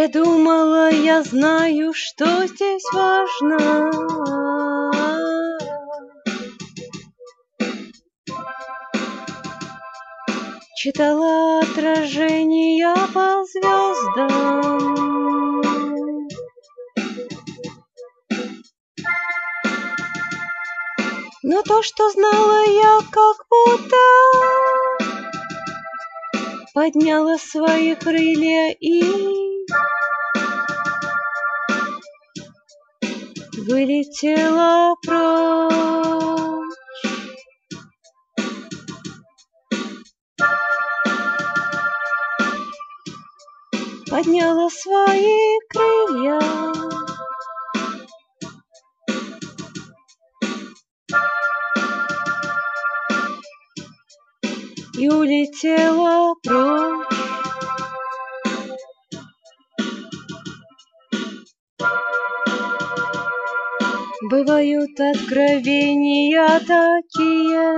Я думала, я знаю, что здесь важно. Читала отражения по звездам. Но то, что знала я, как будто подняла свои крылья и вылетела прочь. Подняла свои крылья и улетела прочь. Бывают откровения такие,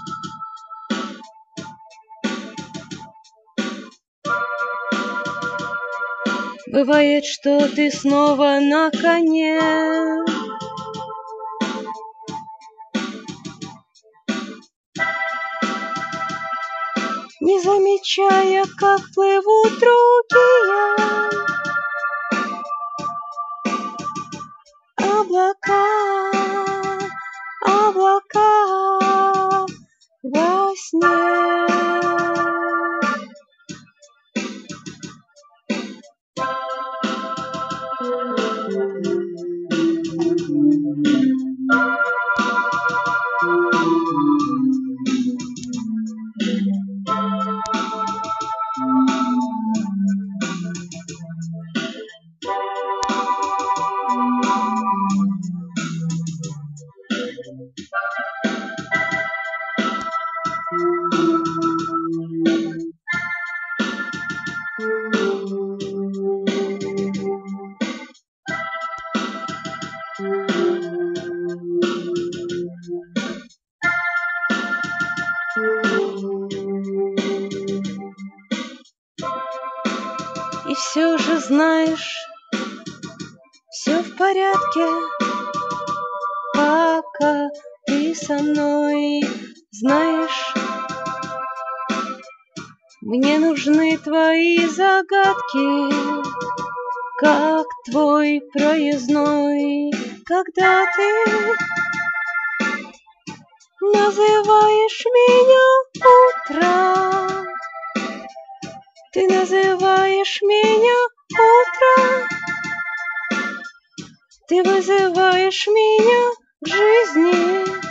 бывает, что ты снова на коне. Не замечая, как плывут другие облака, облака во сне. И все же, знаешь, все в порядке, пока ты со мной. Знаешь, мне нужны твои загадки, как твой проездной, когда ты называешь меня утром. Ты называешь меня утром, ты вызываешь меня к жизни.